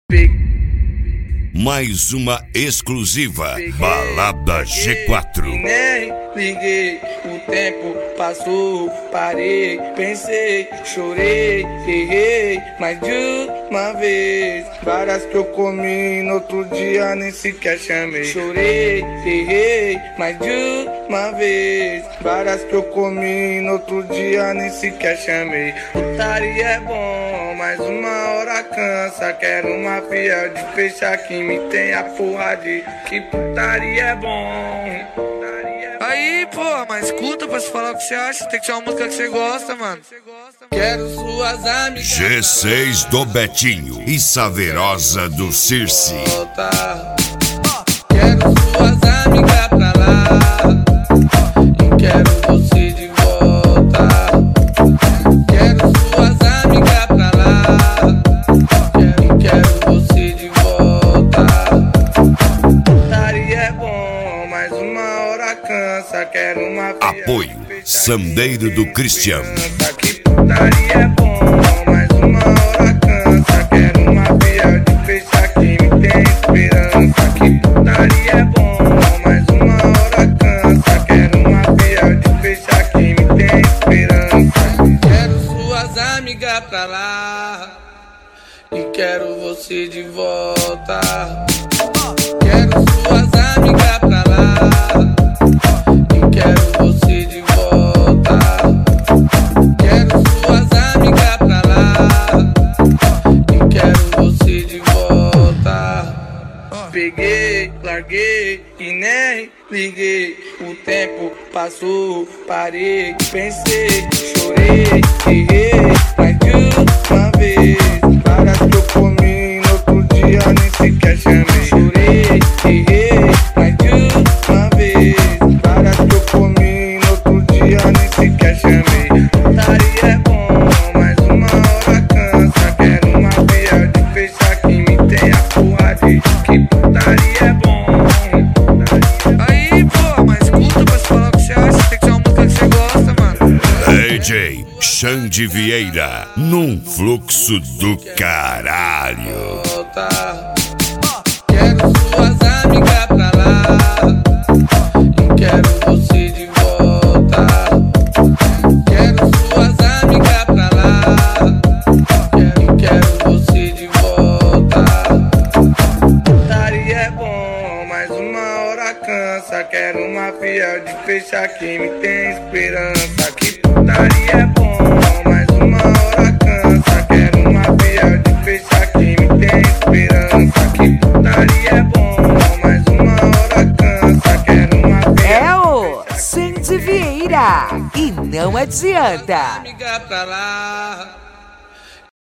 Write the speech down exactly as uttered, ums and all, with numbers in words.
Mais uma exclusiva Balada G quatro. Nem liguei, o tempo passou, parei, pensei, chorei, errei, mais de uma vez. Várias que eu comi, no outro dia nem sequer chamei. Chorei, errei, mais de uma vez. Várias que eu comi, no outro dia nem sequer chamei. Putaria é bom, mas uma hora cansa. Quero uma fiel de fechar que me tem a porra de que putaria é bom. Aí, pô, mas escuta pra se falar o que você acha. Tem que ser uma música que você gosta, mano. Quero suas amigas. G seis do Betinho e Saverosa do Circe. Quero suas amigas pra lá e quero você de volta. Quero suas amigas pra lá e quero você de volta. Putaria é bom, mas uma hora cansa. Quero uma Apoio Sandeiro do Cristiano. Que putaria é bom, mas uma hora cansa. Quero uma fiel de fechar que me tem esperança. Que putaria é bom, mas uma hora cansa. Quero uma fiel de fechar que me tem esperança. Quero suas amigas pra lá e quero você de volta. Quero suas amigas pra lá e quero você de volta. Quero suas amigas pra lá e quero você de volta. Peguei, larguei e nem liguei. O tempo passou, parei, pensei, chorei, errei, mais de uma vez. Várias que eu comi, no outro dia nem sequer chamei. Chorei, errei, mais de uma vez. Várias que eu comi, no outro dia nem sequer chamei. Putaria é bom, mas uma hora cansa. Quero uma fiel de fechar que me tem a porra de que putaria é bom. Aí, pô, mas escuta pra se falar o que você acha. Tem que ser uma música que você gosta, mano. D J Xande Vieira, num fluxo do caralho. Quero suas amigas pra lá e quero você de volta. Quero suas amigas pra lá e quero você de volta. Putaria é bom, mas uma hora cansa. Quero uma fiel de fechar que me tem esperança. Que putaria é bom, mas uma hora cansa. Quero uma fiel de fechar que me tem esperança. Que putaria é bom, mas uma hora cansa. Quero uma fiel. É o Xande Vieira e não adianta. Amiga pra lá.